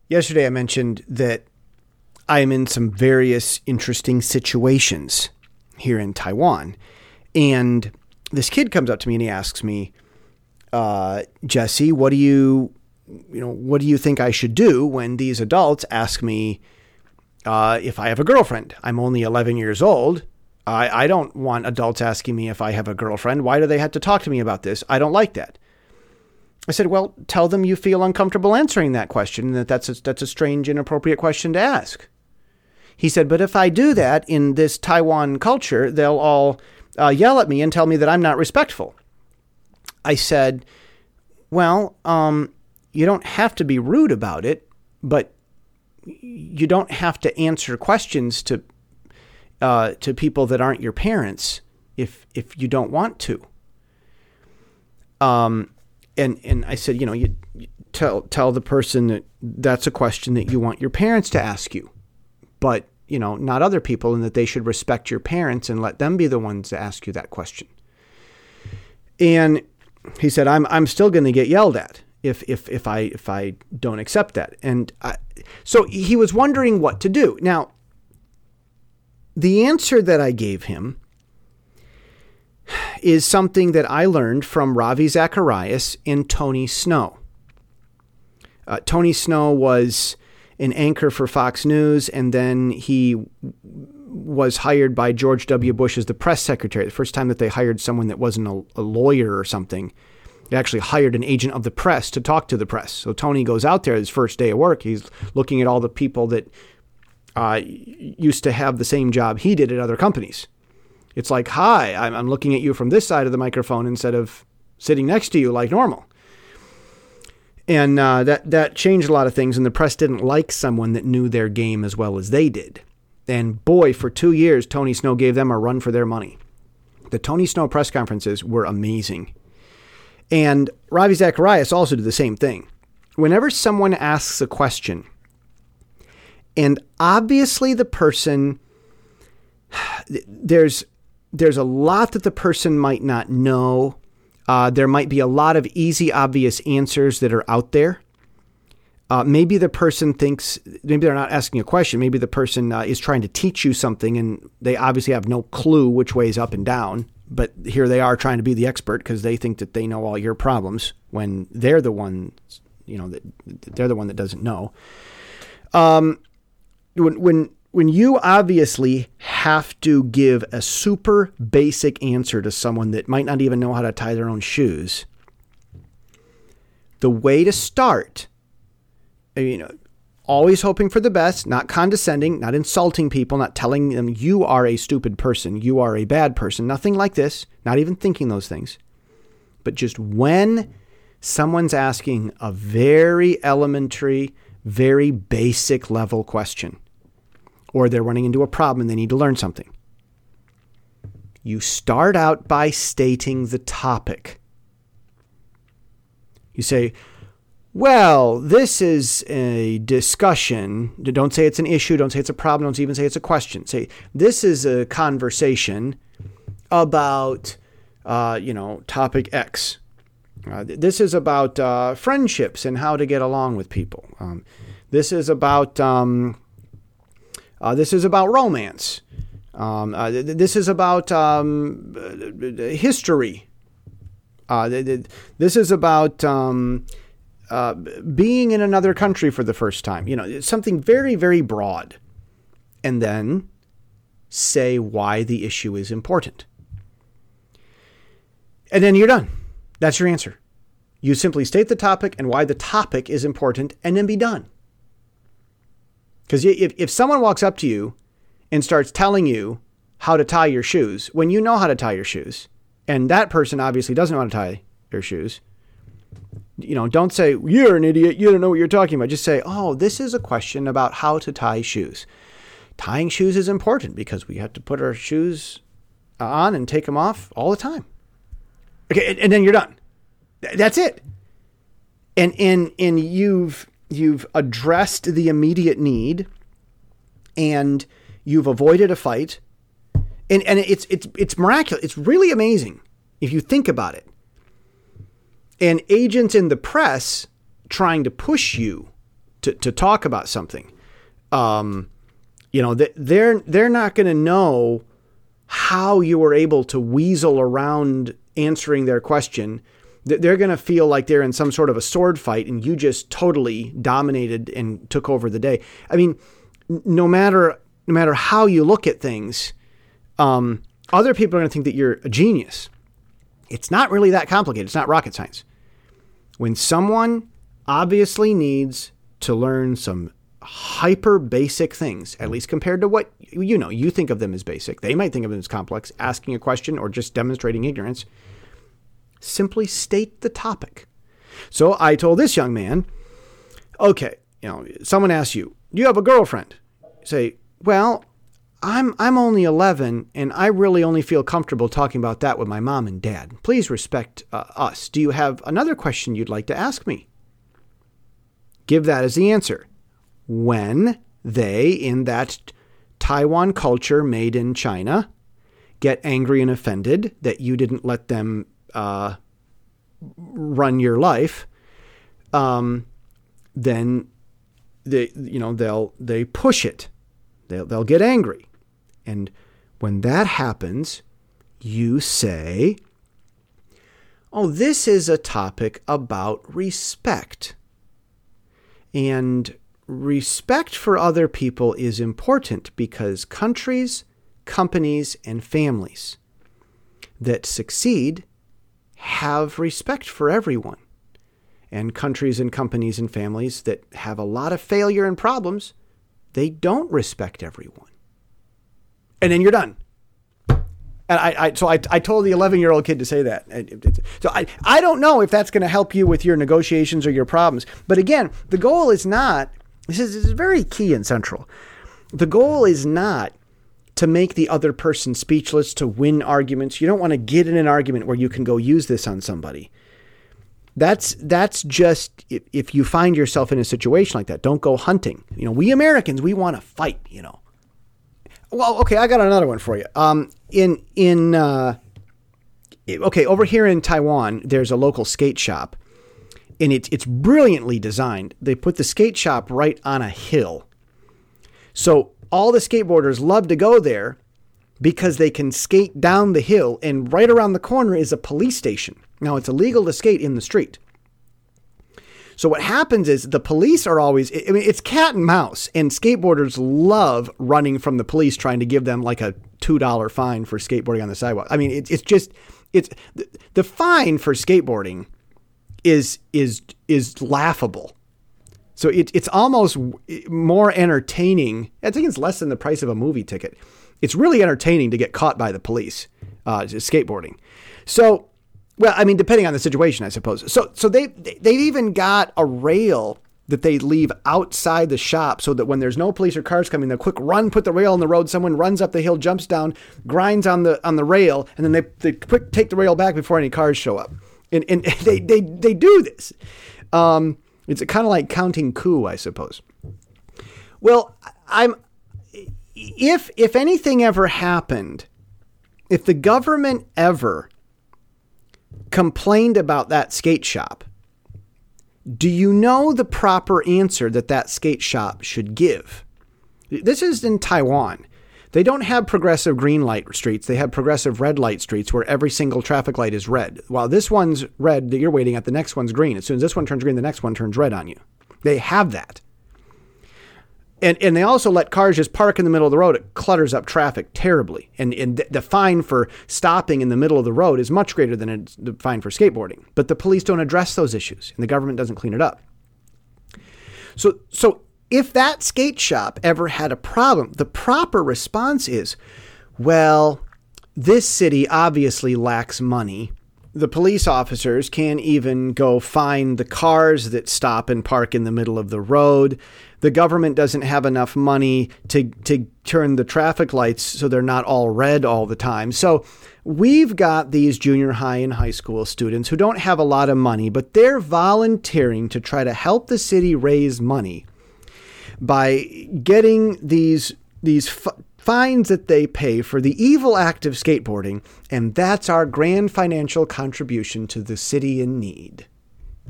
Yesterday I mentioned that I am in some various interesting situations here in Taiwan. And this kid comes up to me and he asks me, Jesse, what do you think I should do when these adults ask me if I have a girlfriend? I'm only 11 years old. I don't want adults asking me if I have a girlfriend. Why do they have to talk to me about this? I don't like that. I said, well, tell them you feel uncomfortable answering that question, and that's a strange, inappropriate question to ask. He said, but if I do that in this Taiwan culture, they'll all yell at me and tell me that I'm not respectful. I said, well, you don't have to be rude about it, but you don't have to answer questions to people that aren't your parents if you don't want to. And I said, you tell the person that that's a question that you want your parents to ask you, but, not other people, and that they should respect your parents and let them be the ones to ask you that question. And he said, I'm still going to get yelled at if I don't accept that. And so he was wondering what to do. Now, the answer that I gave him is something that I learned from Ravi Zacharias and Tony Snow. Tony Snow was an anchor for Fox News, and then he was hired by George W. Bush as the press secretary. The first time that they hired someone that wasn't a lawyer or something, they actually hired an agent of the press to talk to the press. So Tony goes out there his first day of work. He's looking at all the people that used to have the same job he did at other companies. It's like, hi, I'm looking at you from this side of the microphone instead of sitting next to you like normal. And that changed a lot of things, and the press didn't like someone that knew their game as well as they did. And boy, for 2 years, Tony Snow gave them a run for their money. The Tony Snow press conferences were amazing. And Ravi Zacharias also did the same thing. Whenever someone asks a question, and obviously the person, there's a lot that the person might not know. There might be a lot of easy, obvious answers that are out there. Maybe the person thinks, maybe they're not asking a question. Maybe the person is trying to teach you something, and they obviously have no clue which way is up and down. But here they are trying to be the expert because they think that they know all your problems when they're the one, they're the one that doesn't know. When you obviously have to give a super basic answer to someone that might not even know how to tie their own shoes, the way to start, always hoping for the best, not condescending, not insulting people, not telling them you are a stupid person, you are a bad person, nothing like this, not even thinking those things. But just when someone's asking a very elementary, very basic level question, or they're running into a problem and they need to learn something, you start out by stating the topic. You say, well, this is a discussion. Don't say it's an issue. Don't say it's a problem. Don't even say it's a question. Say, this is a conversation about, topic X. This is about friendships and how to get along with people. This is about romance. This is about history. This is about being in another country for the first time. It's something very, very broad. And then say why the issue is important. And then you're done. That's your answer. You simply state the topic and why the topic is important, and then be done. Because if someone walks up to you and starts telling you how to tie your shoes, when you know how to tie your shoes, and that person obviously doesn't know how to tie their shoes, don't say, you're an idiot, you don't know what you're talking about. Just say, oh, this is a question about how to tie shoes. Tying shoes is important because we have to put our shoes on and take them off all the time. Okay, and then you're done. That's it. And you've addressed the immediate need, and you've avoided a fight. And it's miraculous. It's really amazing if you think about it. And agents in the press trying to push you to talk about something. They're not going to know how you were able to weasel around answering their question. They're going to feel like they're in some sort of a sword fight and you just totally dominated and took over the day. I mean, no matter how you look at things, other people are going to think that you're a genius. It's not really that complicated. It's not rocket science. When someone obviously needs to learn some hyper basic things, at least compared to what you think of them as basic, they might think of them as complex, asking a question or just demonstrating ignorance. Simply state the topic. So I told this young man, okay, someone asks you, do you have a girlfriend? Say, well, I'm only 11 and I really only feel comfortable talking about that with my mom and dad. Please respect us. Do you have another question you'd like to ask me? Give that as the answer. When they, in that Taiwan culture made in China, get angry and offended that you didn't let them run your life, then they push it. They'll get angry. And when that happens, you say, oh, this is a topic about respect. And respect for other people is important because countries, companies, and families that succeed have respect for everyone. And countries and companies and families that have a lot of failure and problems, they don't respect everyone. And then you're done. And I told the 11-year-old kid to say that. So I don't know if that's going to help you with your negotiations or your problems. But again, the goal is not, this is very key and central. The goal is not to make the other person speechless, to win arguments. You don't want to get in an argument where you can go use this on somebody. That's just, if you find yourself in a situation like that, don't go hunting. We Americans, we want to fight, Well, okay, I got another one for you. Over here in Taiwan, there's a local skate shop, and it's brilliantly designed. They put the skate shop right on a hill. So all the skateboarders love to go there because they can skate down the hill, and right around the corner is a police station. Now, it's illegal to skate in the street. So what happens is the police are always, it's cat and mouse, and skateboarders love running from the police trying to give them like a $2 fine for skateboarding on the sidewalk. I mean, it's the fine for skateboarding is laughable. So it's almost more entertaining. I think it's less than the price of a movie ticket. It's really entertaining to get caught by the police skateboarding. So, well, I mean, depending on the situation, I suppose. So they've even got a rail that they leave outside the shop so that when there's no police or cars coming, they'll quick run, put the rail on the road. Someone runs up the hill, jumps down, grinds on the rail, and then they quick take the rail back before any cars show up. And they do this. It's kind of like counting coup, I suppose. Well, if anything ever happened, if the government ever complained about that skate shop, do you know the proper answer that skate shop should give? This is in Taiwan. They don't have progressive green light streets. They have progressive red light streets where every single traffic light is red. While this one's red that you're waiting at, the next one's green. As soon as this one turns green, the next one turns red on you. They have that. And they also let cars just park in the middle of the road. It clutters up traffic terribly. And the fine for stopping in the middle of the road is much greater than the fine for skateboarding. But the police don't address those issues, and the government doesn't clean it up. So if that skate shop ever had a problem, the proper response is, well, this city obviously lacks money. The police officers can't even go find the cars that stop and park in the middle of the road. The government doesn't have enough money to turn the traffic lights so they're not all red all the time. So we've got these junior high and high school students who don't have a lot of money, but they're volunteering to try to help the city raise money by getting these fines that they pay for the evil act of skateboarding, and that's our grand financial contribution to the city in need.